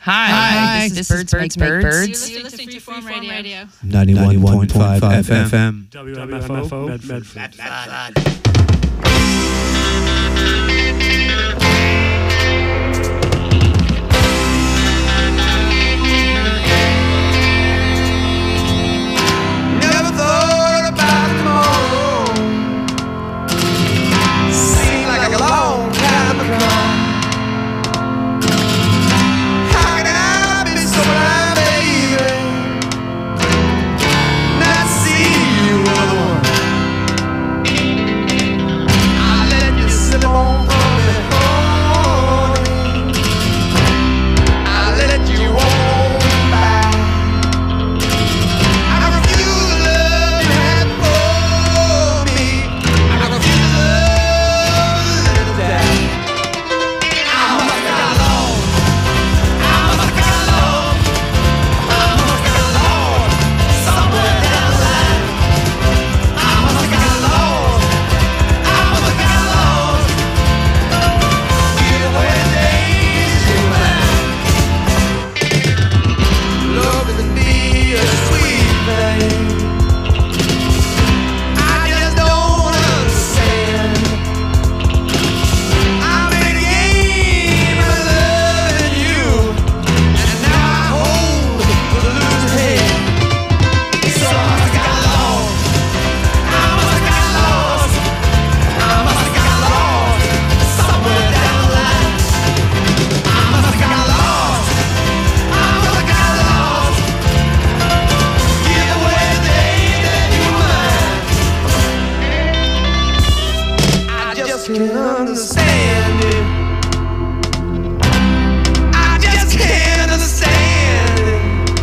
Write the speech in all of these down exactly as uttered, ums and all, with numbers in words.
Hi, Hi. this, is Birds Make Birds. You're listening to Freeform Radio. Radio. ninety-one point five F M. W M F O, Medford. Never thought about tomorrow. Seemed like a long time ago. How can I be so blind, baby? Not see you are the one. I let you slip on from me, honey. I let you walk by. I refuse the love you had for me. I refuse the love to die. I must got lost. I must got lost. I must got lost somewhere down the line. I must got lost. I must got lost. Get away, days you mine. Love can be a sweet thing. I just don't understand. I'm in a game of loving you, and now I hold the losing head. So I must got lost. I must got lost. I must got lost somewhere down the line. I must got lost. I must got lost. Give away the day that you mine. I just can't understand it. I just can't understand it.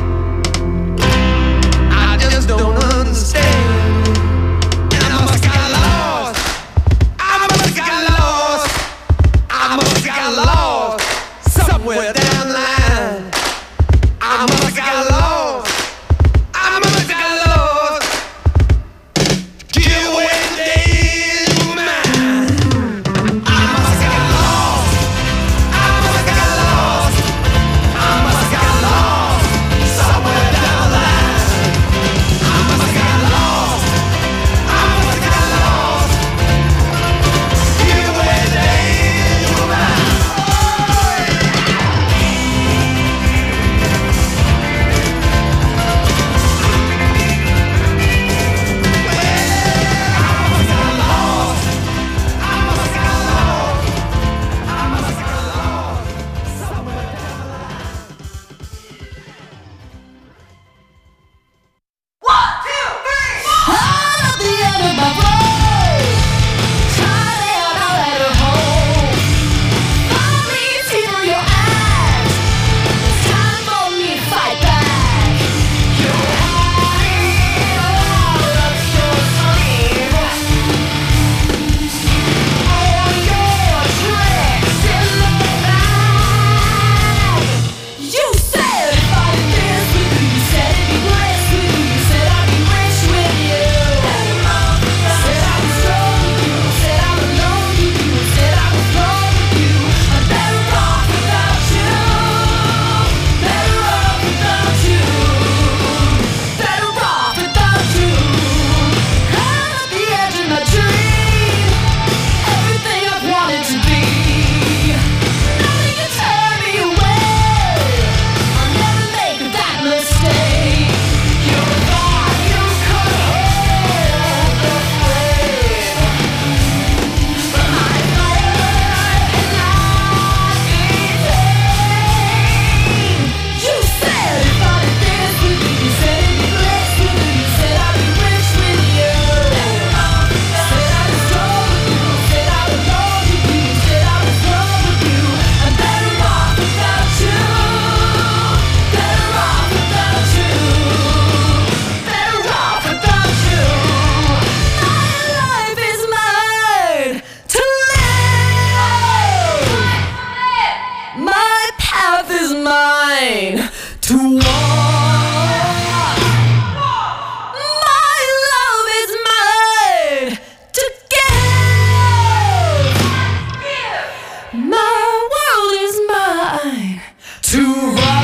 I just don't understand it. And I must got lost. I must got lost. I must got lost somewhere down the line. I must got lost. I must got lost. Give away the days you mine. I must got lost. I must got lost. I must got lost somewhere down the line. I must got lost. I must got lost. Give away the days you mine. to run.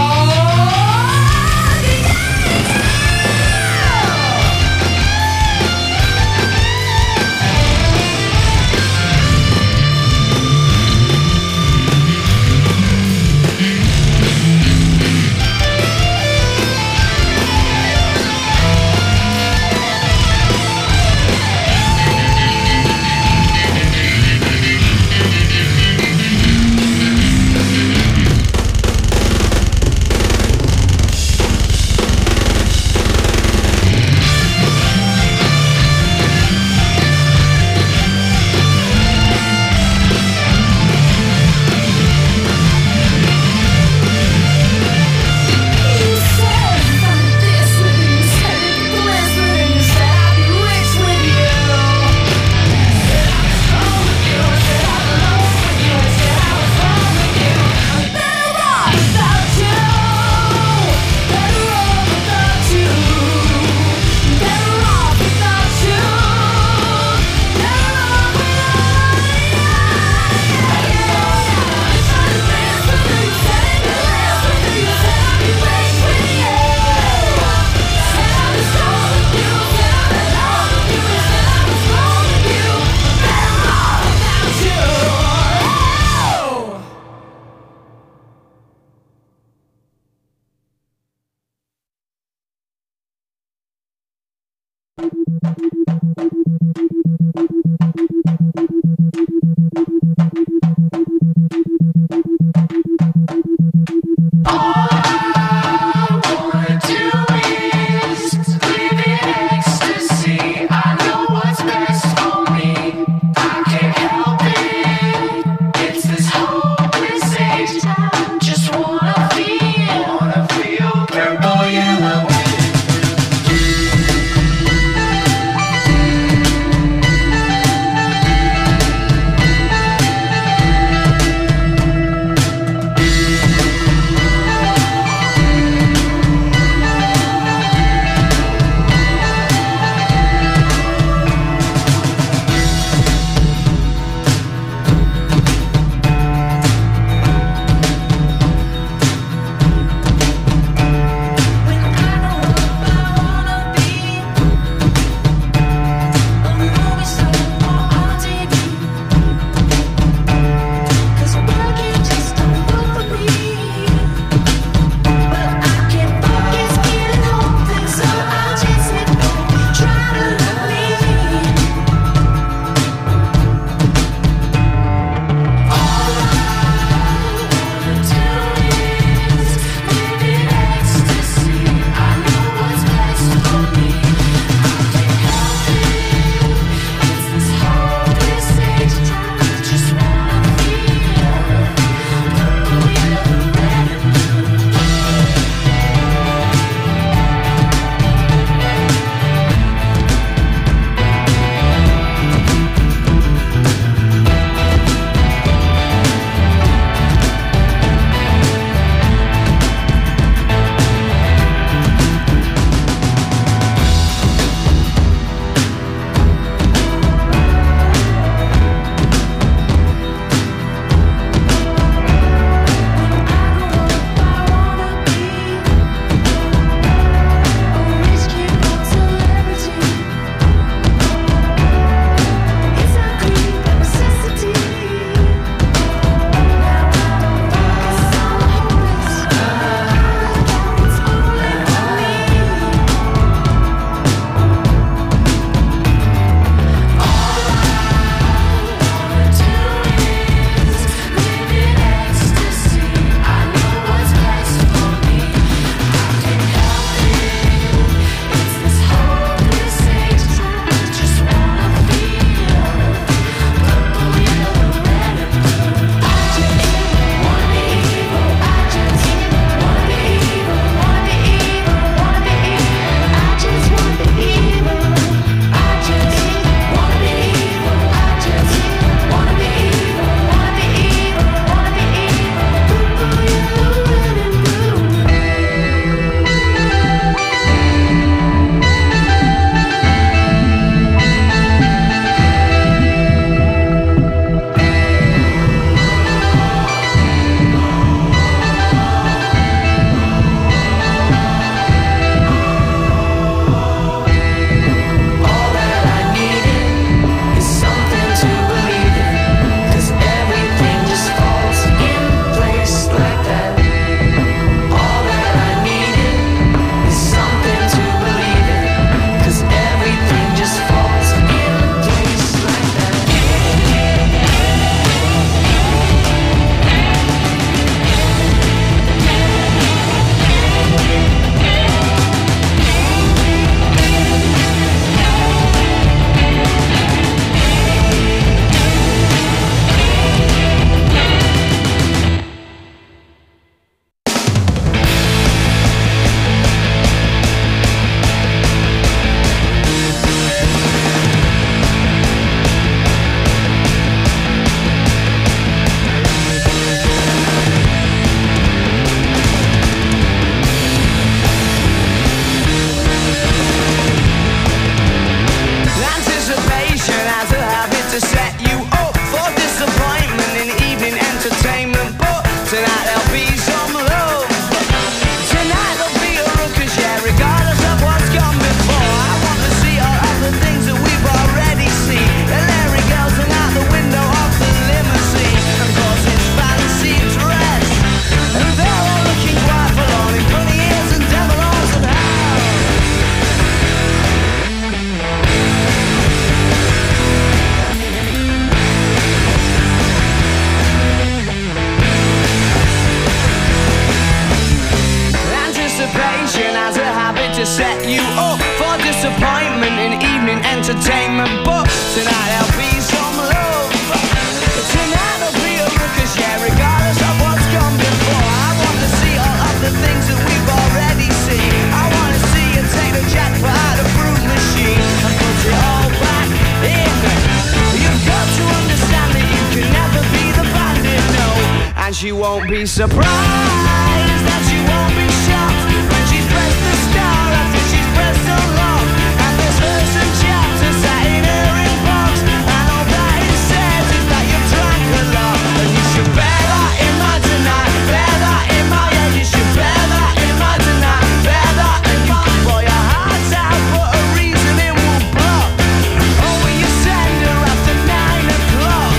set you up for disappointment in evening entertainment. But tonight there'll be some love. Tonight there'll be a ruckus, yeah, regardless of what's gone before. I want to see all of the things that we've already seen. I want to see you take the jackpot out of the fruit machine and put it all back in. You've got to understand that you can never be the bandit, no. And she won't be surprised, that she won't be shocked when she's pressed the star after she's pressed so long. And there's verse and chapter sat in her inbox, and all that it says is that you've drank a lot. And you should bear that in mind tonight, bear that in mind, yeah, you should bear that in mind tonight, bear that in mind. For your heart's out, but a reason it won't block. Oh, will you send her after nine o'clock?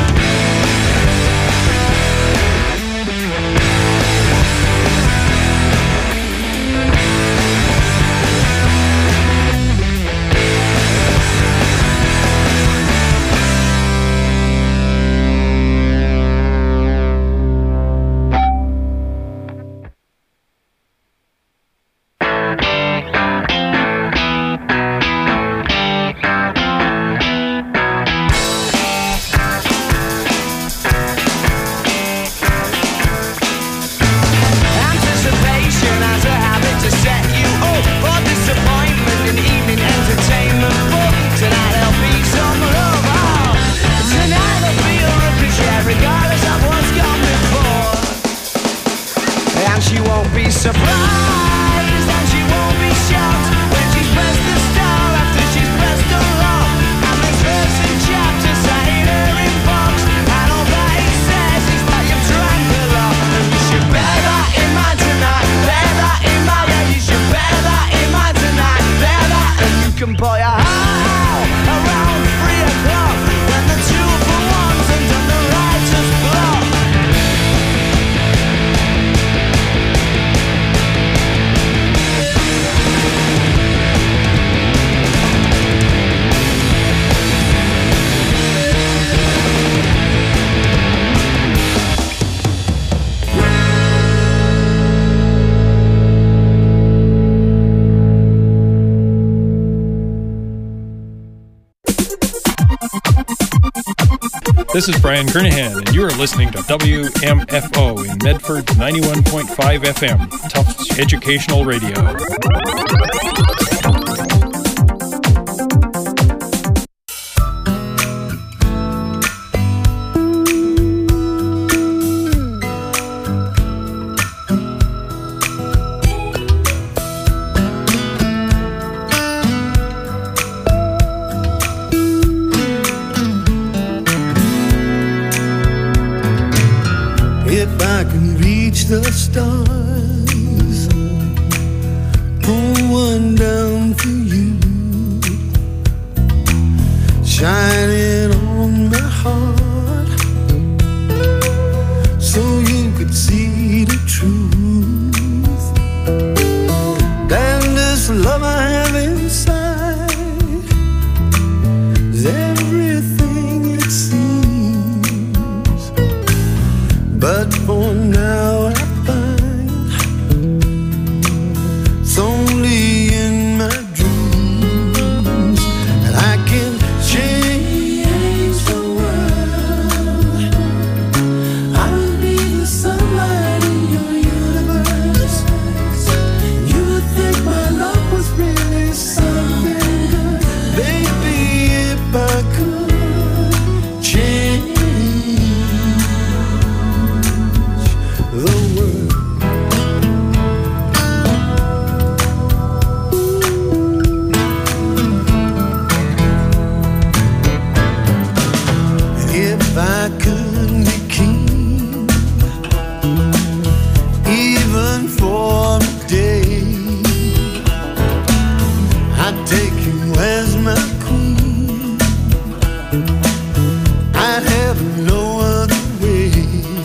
Anticipation has a habit to set you up for disappointment in evening entertainment. But tonight there'll be some love. Oh, tonight there'll be a ruckus, yeah, regardless of what's gone before. And she won't be surprised, and she won't be shocked when she's pressed the star after she's pressed the lock. And there's verse and chapter sat in her inbox, and all that it says is that you've drank a lot. And you should bear that in mind tonight, bear that in mind, yeah, you should bear that in mind tonight, bear that. And you can pour your heart out around three o'clock when the two for ones and done the writer's block. This is Brian Kernahan, and you are listening to W M F O in Medford's ninety-one point five F M, Tufts Educational Radio. If I can reach the stars, pull one down for you, shining on my heart, so you could see the truth. And this love I have inside is everything it seems. But for now I find it's only in my dreams that I can change the world. I'll be the sunlight in your universe. You would think my love was really something good. Baby, if I could change the world. If I could be king, even for a day, I'd take you as my queen. I'd have no other way.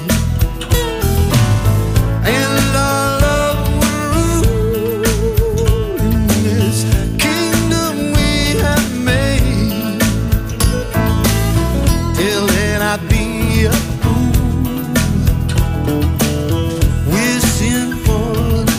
And our love will rule in this kingdom we have made. Till then I'd be a fool, wishing for the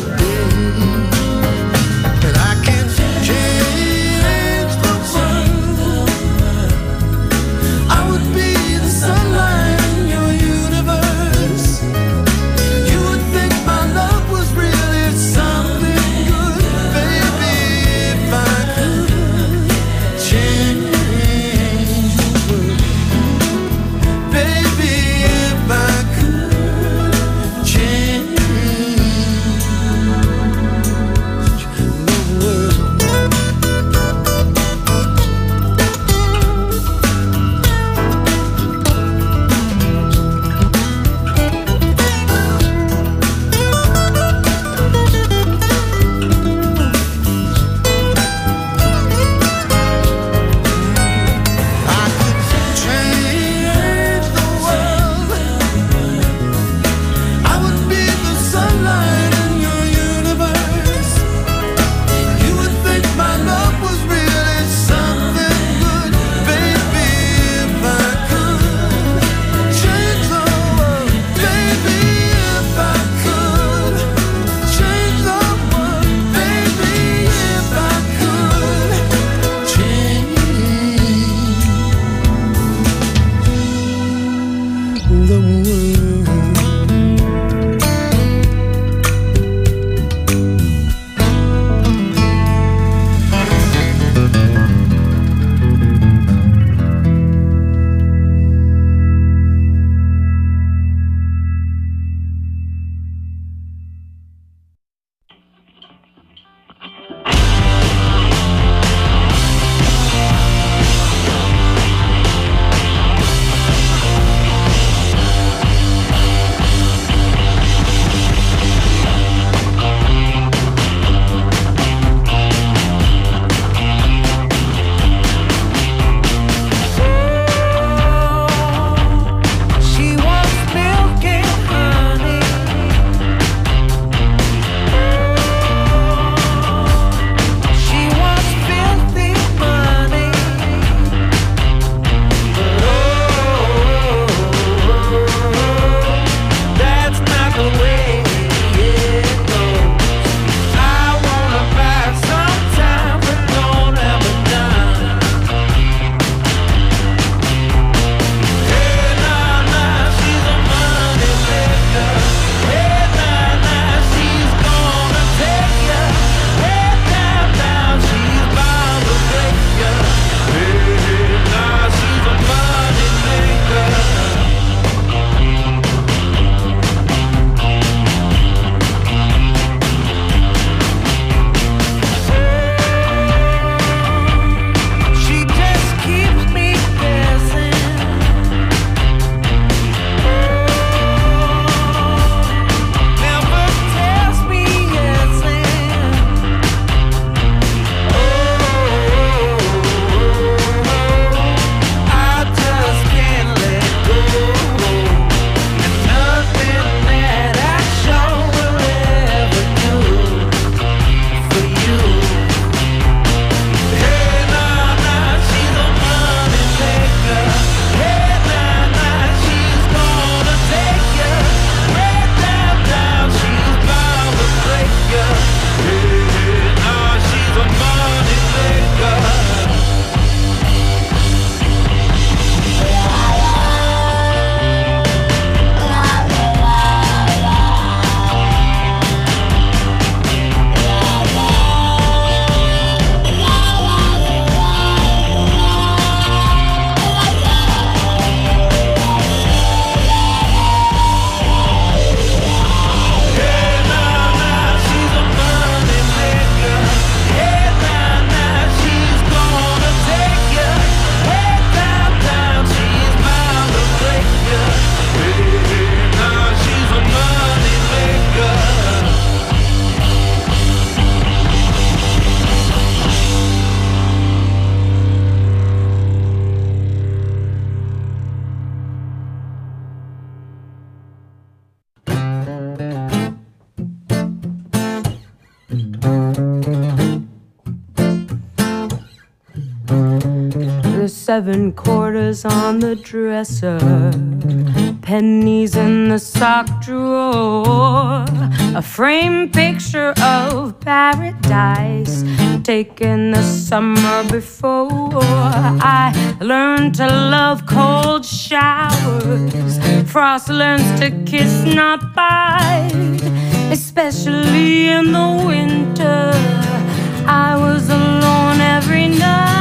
seven quarters on the dresser, pennies in the sock drawer, a framed picture of paradise taken the summer before. I learned to love cold showers. Frost learns to kiss, not bite, especially in the winter. I was alone every night.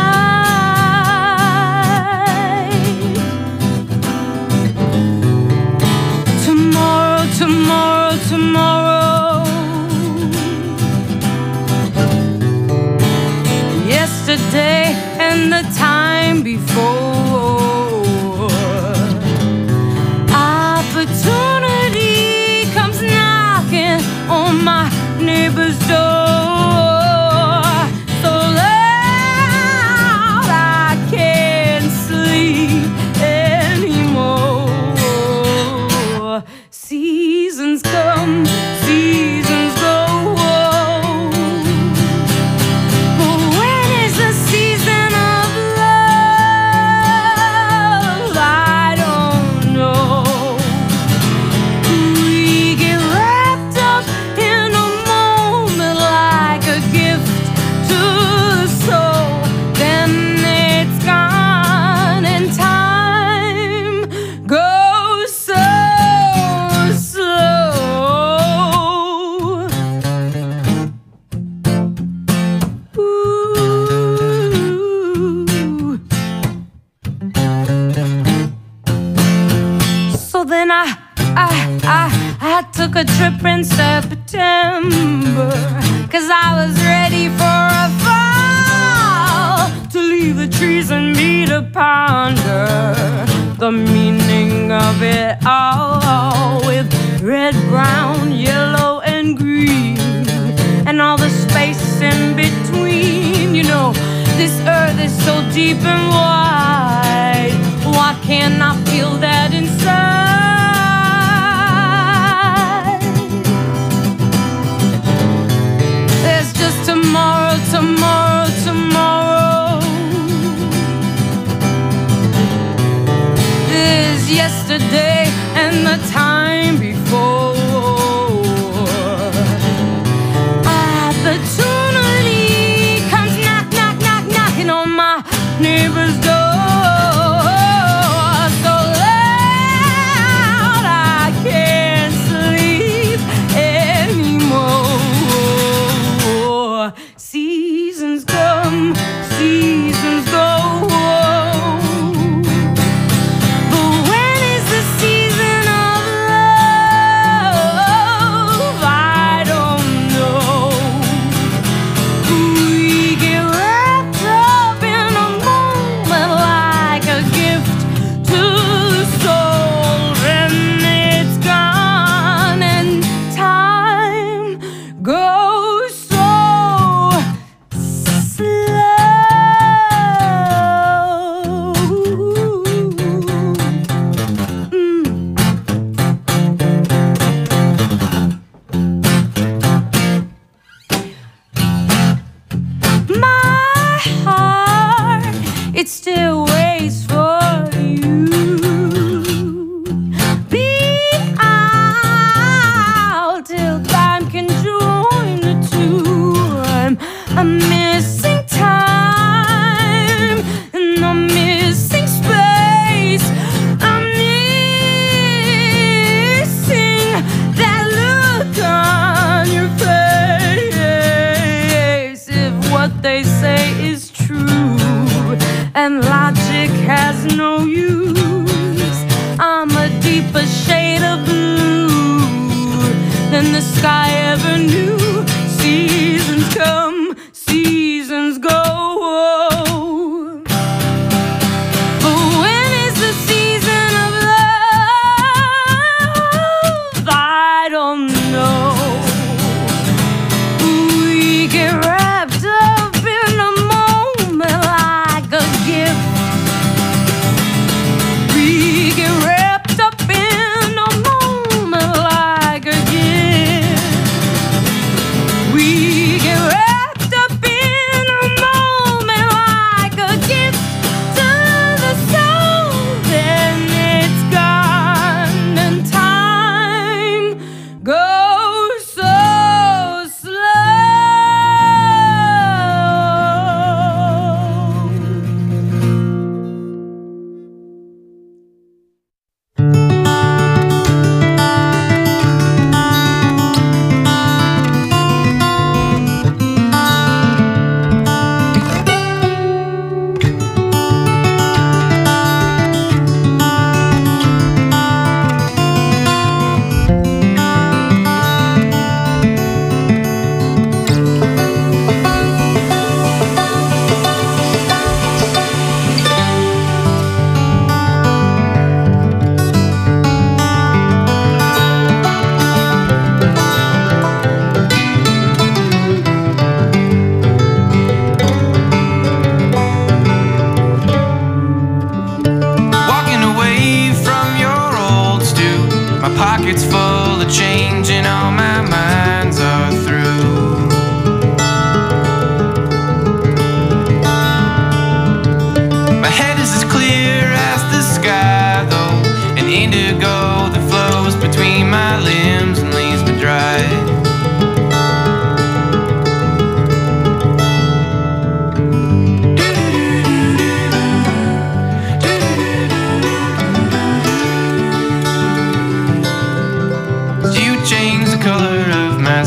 Tomorrow, tomorrow, tomorrow. Yesterday and the time before. Opportunity comes knocking on my neighbor's door. So loud I can't sleep anymore. Seasons come, seasons go. But when is the season of love? I don't know. We get wrapped up in a moment like a gift to the soul. Then it's gone and time goes so slow. Ooh. So then I, I, I, I took a trip in September, 'cause I was ready for a fall, to leave the trees and me to ponder the meaning of it all, with red, brown, yellow, and green, and all the space in between. You know, this earth is so deep and wide. Why can't I feel that inside? There's just tomorrow, tomorrow, tomorrow. There's yesterday and the time before. Opportunity comes knock, knock, knock, knocking on my neighbor's door. So loud I can't sleep anymore. Seasons come, seasons go. But when is the season of love? I don't know. We get wrapped up in a moment like a gift to the soul. Then it's gone and time goes so slow. Mm. My heart, it still waits for you. Be out till time can join the two. I'm, I'm missing time and I'm missing space. I'm missing that look on your face. If what they say is true and logic has no use, I'm a deeper shade of blue than the sky ever knew. Seasons come, seasons go. But when is the season of love? I don't know. We get wrapped up in a moment like a gift. We get wrapped up in a moment like a gift. We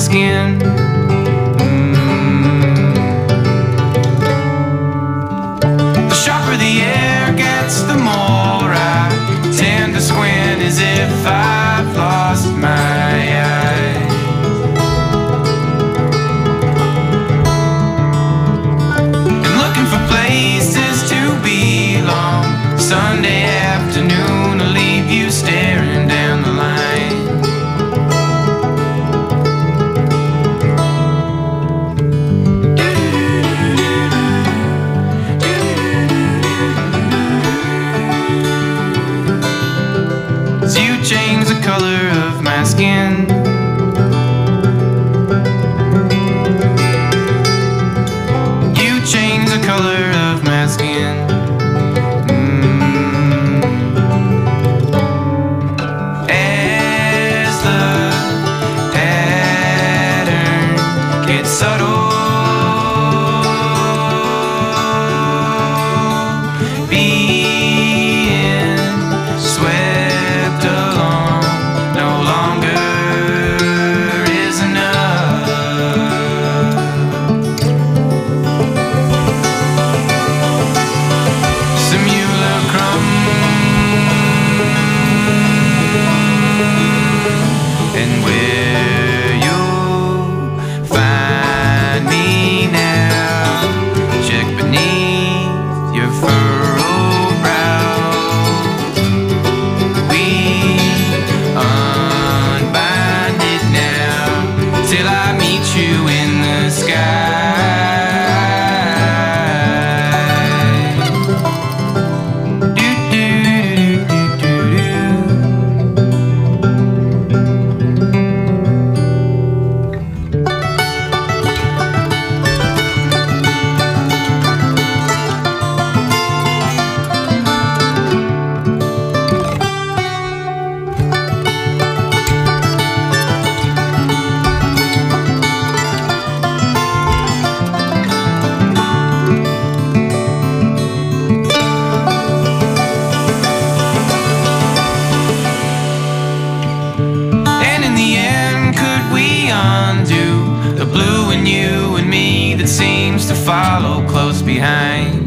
skin. The sharper the air gets, the more I tend to squint, as if I've lost my eyes. And looking for places to belong. Sunday afternoon will leave you staring down the line. Change the color of my skin. You change the color of my skin. Mm. As the pattern gets subtle, being swept along no longer is enough. Simulacrum, and where you'll find me now, check beneath your furrowed brow. We unbind it now till I meet you in the sky. Do, do, do, do, do, and in the end, could we undo the blue in you and me that seems to follow close behind?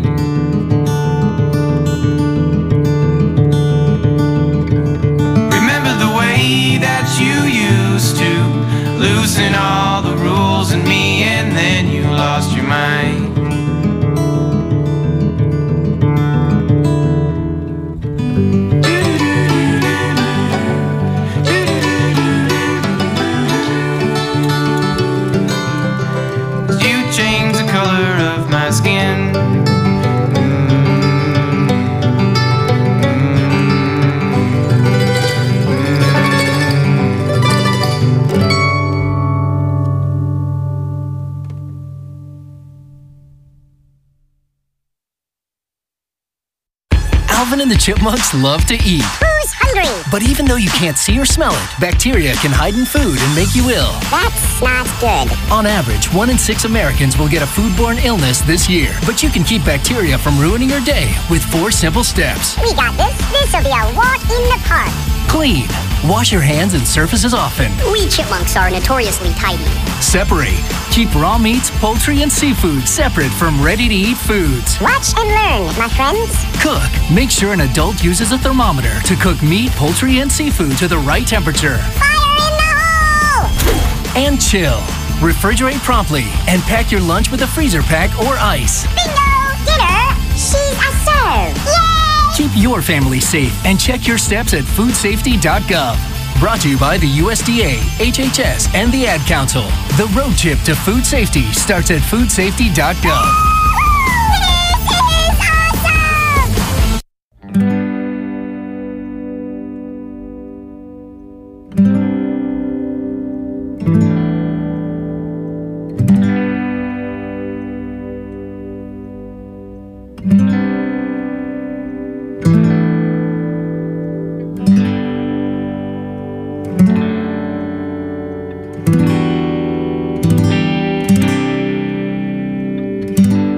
Remember the way that you used to loosen all the rules in me, and then you lost your mind. You change the color of my skin. Alvin and the Chipmunks love to eat. Who's hungry? But even though you can't see or smell it, bacteria can hide in food and make you ill. That's not good. On average, one in six Americans will get a foodborne illness this year. But you can keep bacteria from ruining your day with four simple steps. We got this. This'll be a walk in the park. Clean. Wash your hands and surfaces often. We chipmunks are notoriously tidy. Separate. Keep raw meats, poultry, and seafood separate from ready-to-eat foods. Watch and learn, my friends. Cook. Make sure an adult uses a thermometer to cook meat, poultry, and seafood to the right temperature. Fire in the hole! And chill. Refrigerate promptly and pack your lunch with a freezer pack or ice. Bingo! Dinner! She's a serve! Yay! Keep your family safe and check your steps at food safety dot gov. Brought to you by the U S D A, H H S, and the Ad Council. The road trip to food safety starts at food safety dot gov. This is awesome!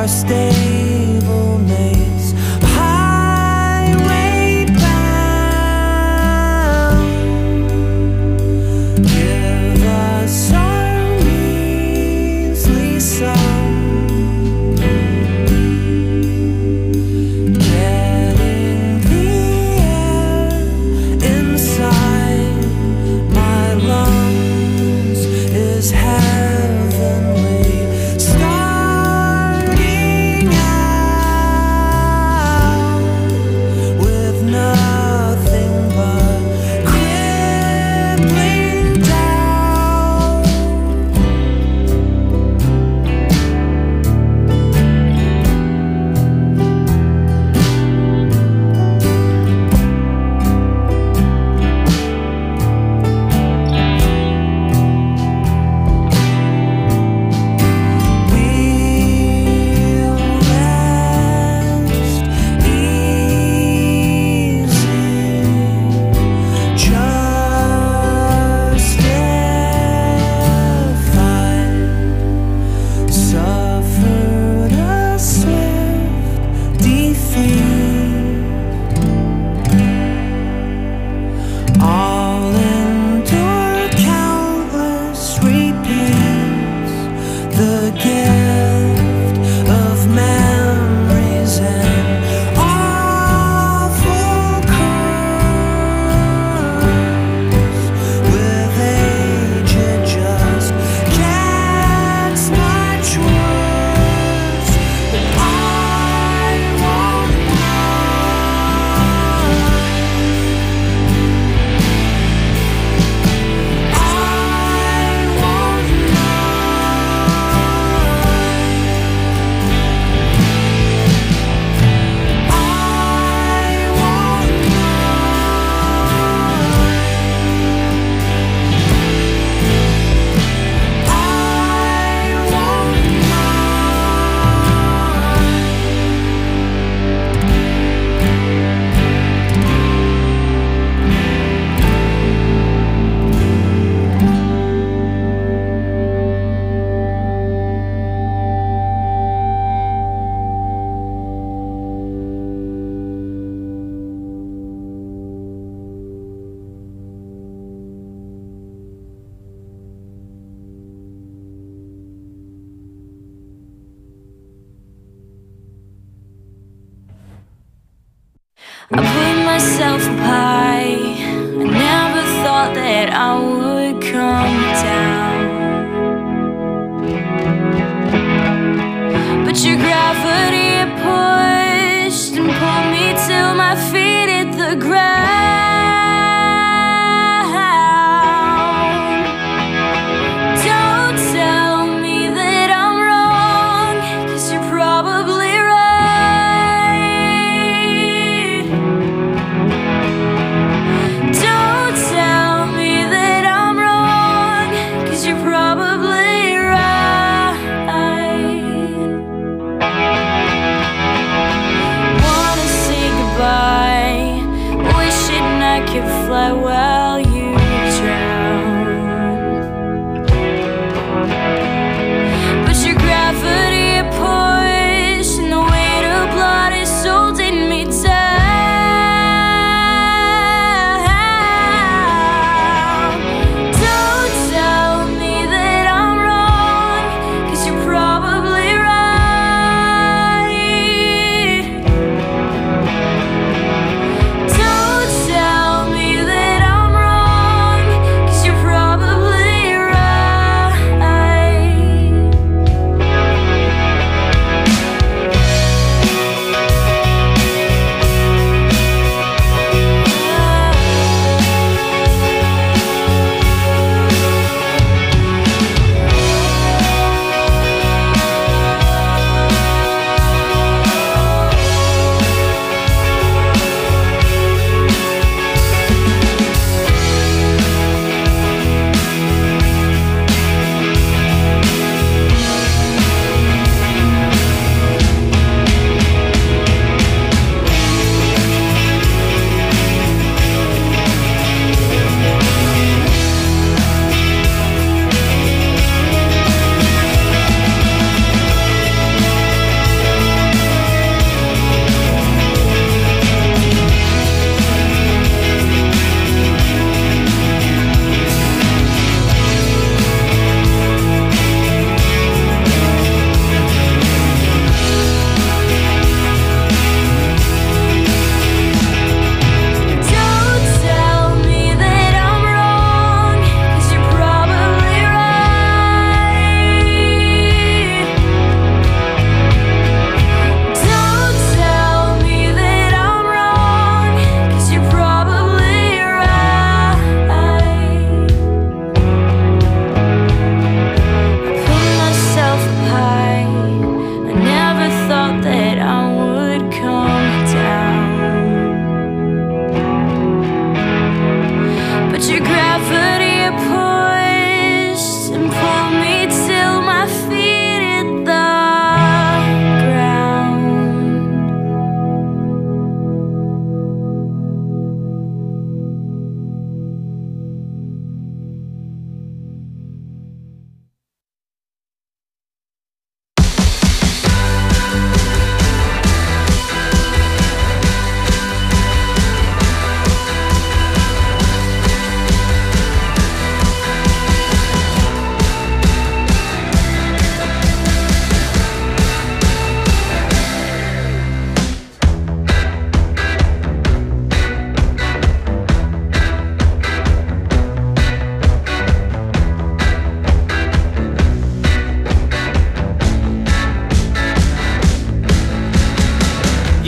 stablemates, highway bound. Give us our measly sum. Getting the air inside my lungs is heavenly. Starting out with nothing but crippling doubt. Suffered a swift defeat. All endure countless repeats. The gift of memories and awful curse. With age it just gets much worse. But I won't mind. I won't I put myself up high. I never thought that I would come down. But your gravity pushed and pulled me till my feet hit the ground. Don't tell me that I'm wrong, 'cause you're probably right.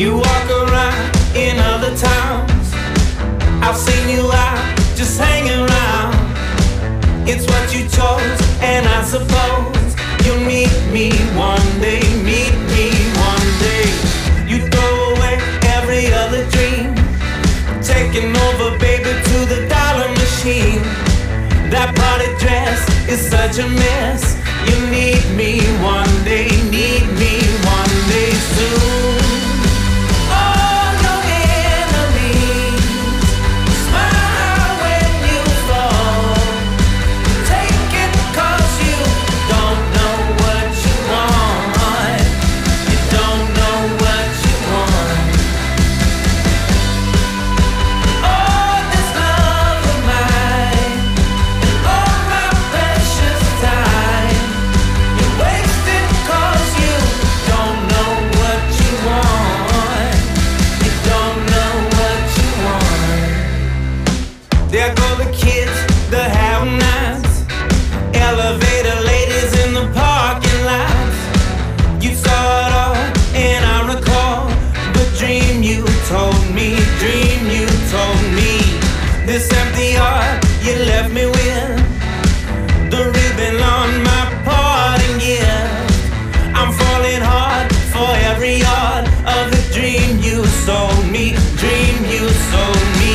You walk around in other towns. I've seen you out just hanging around. It's what you chose, and I suppose you'll meet me one day, meet me one day. You throw away every other dream, taking over, baby, to the dollar machine. That party dress is such a mess. You need me one day, need me one day soon. All your enemies smile when you fall. Take it 'cause you don't know what you want. You don't know what you want. Oh, this love of mine, and all my precious time, you waste it 'cause you don't know what you want. You don't know what you want. There go the kids, the have-nots, elevator ladies in the parking lots. You saw it all, and I recall the dream you told me, dream you told me. This empty heart you left me with, the ribbon on my parting gift. I'm falling hard for every yard of the dream you sold me, dream you sold me.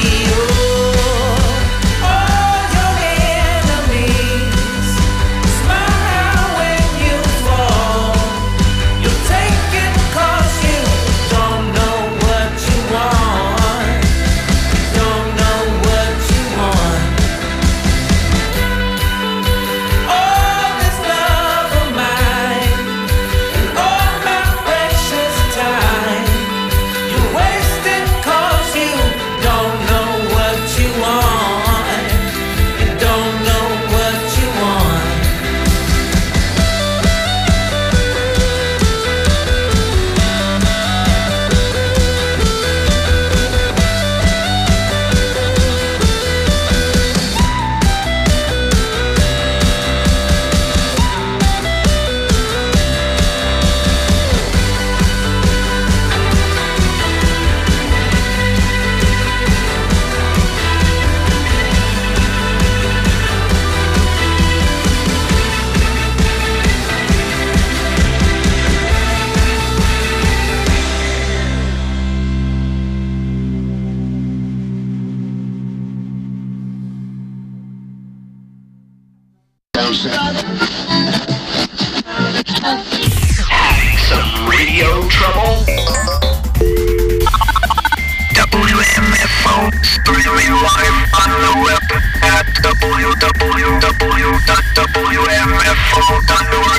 Oh, all your enemies smile when you fall. You take it 'cause you don't know what you want. Don't know what you want. All this love of mine, and all my precious time, you waste it 'cause you don't know what you want. You don't know what you want. Having some radio trouble? W M F O streaming live on the web at w w w dot w m f o dot org.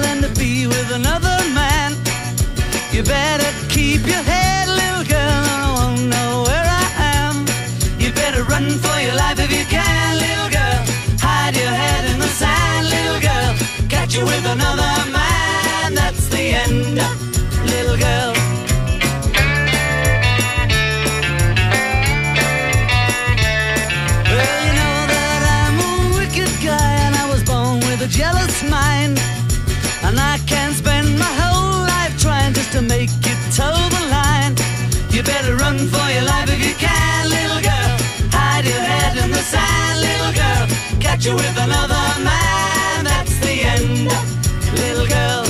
You better keep your head, little girl, hide your head in the sand, little girl. Catch you with another man, that's the end, little girl. Well, you know that I'm a wicked guy, and I was born with a jealous mind, and I can't spend my whole life trying just to make you toe the line. You better run for your life if you can, little girl. Hide your head in the sand, little girl. Catch you with another man, that's the end, little girl.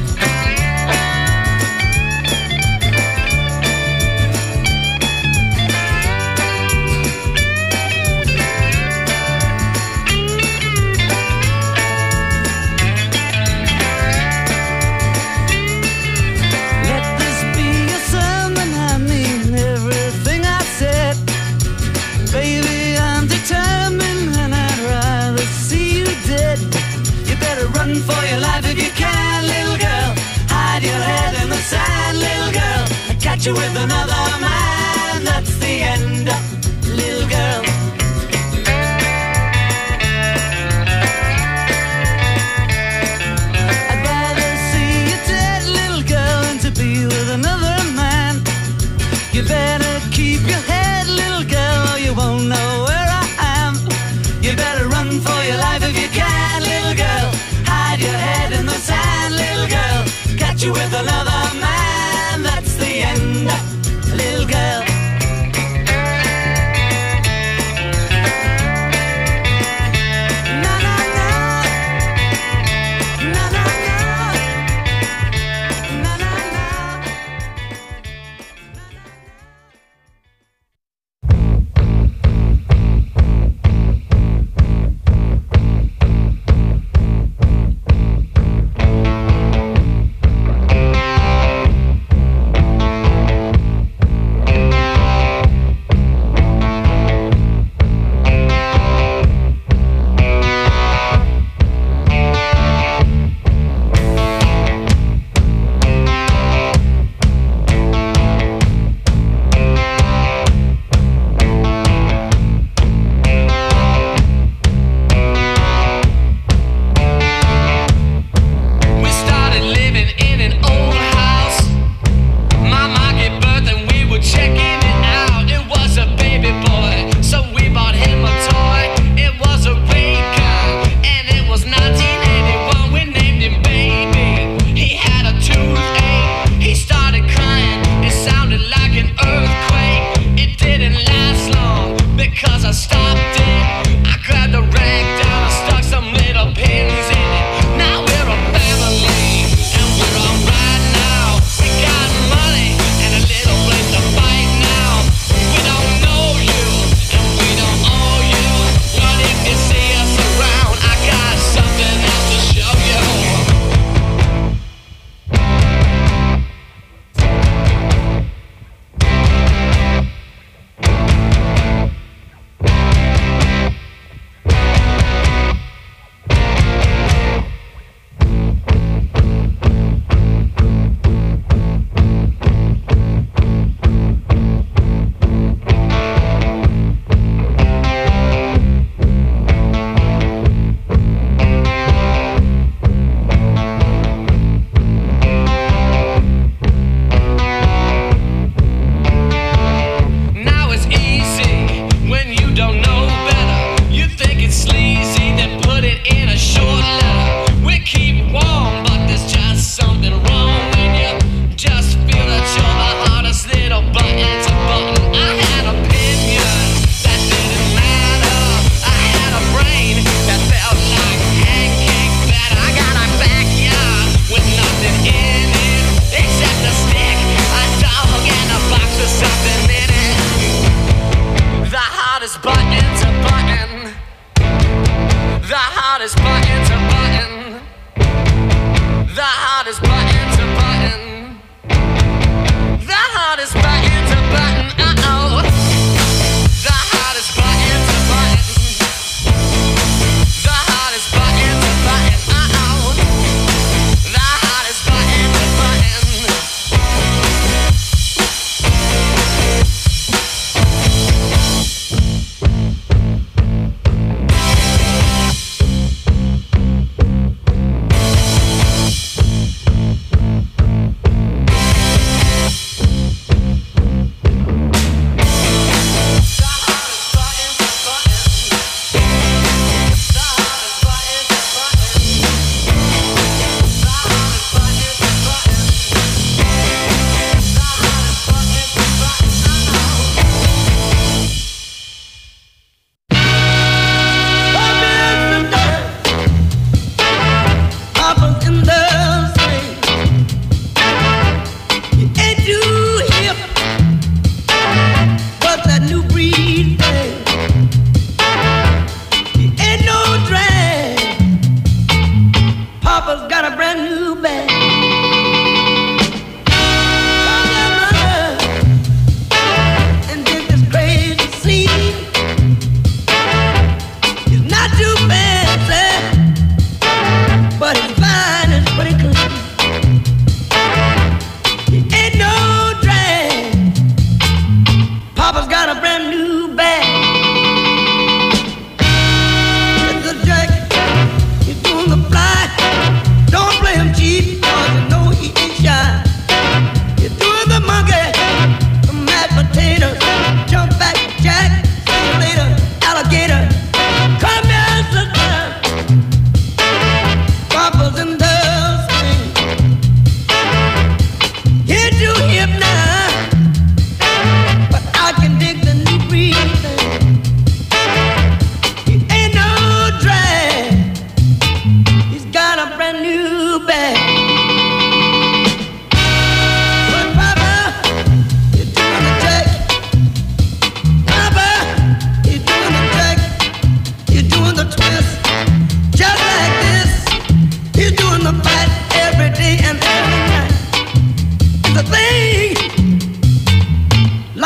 Run for your life if you can, little girl. Hide your head in the sand, little girl. Catch you with another man, that's the end, little girl. I'd rather see you dead, little girl, than to be with another man. You better keep your head, little girl, or you won't know where I am. You better run for your life if you can, little girl. Hide your head in the sand, little girl. Catch you with another man, that's the end, little girl. Na na na, na na na, na na na.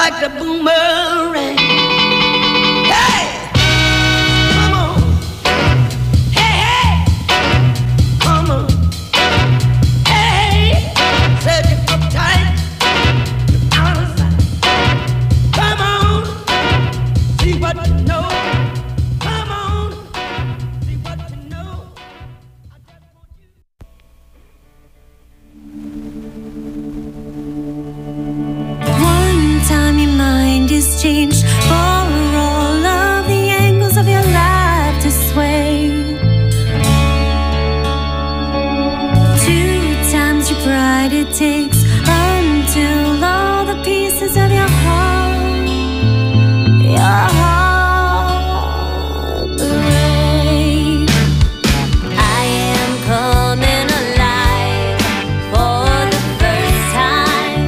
like the boomerang. Hey, come on. Hey, hey, come on. Hey, said you uptight, you out of sight. Come on, see what you know. Come on, see what you know. I just want you. One time your mind is changed for all of the angles of your life to sway. Two times your pride it takes until all the pieces of your heart, your heart break. I am coming alive for the first time.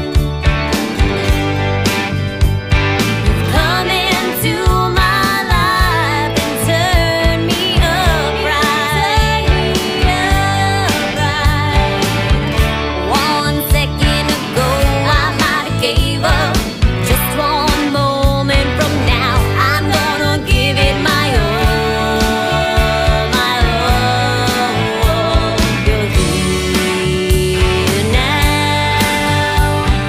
You've come into my life and turned me upright. One second ago I might have gave up. Just one moment from now I'm gonna give it my all, my all. You're here now.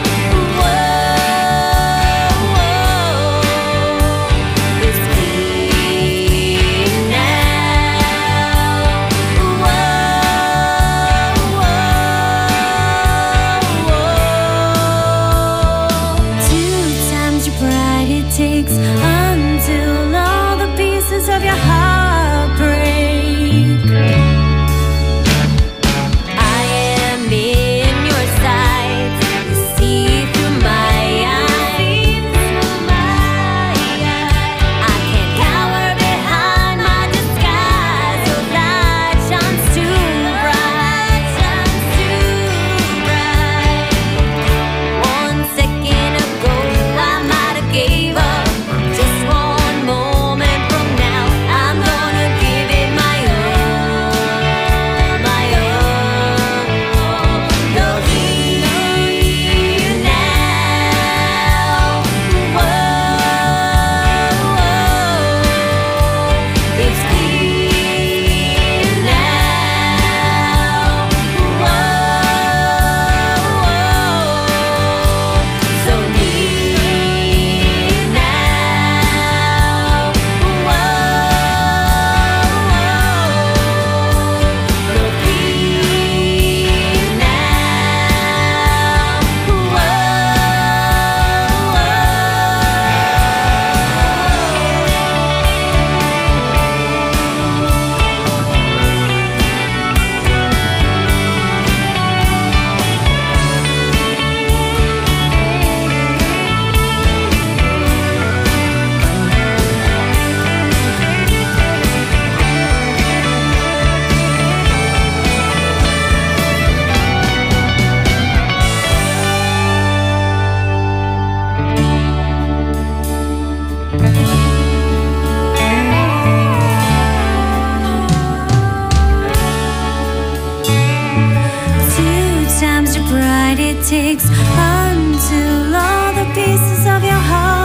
Whoa, whoa. It's clear now. Whoa, whoa. Two times your pride it takes until all the pieces of your heart break. I am in your sight. You see through my eyes. I can't cower behind my disguise. Your light shines too bright, shines too bright. One second ago I might have gave up. Just one moment from now I'm gonna give it my all, my all. You're here now. Whoa, it's clear now. Whoa, so near now. Whoa, you're here now. Two times your pride it takes until all the pieces of your heart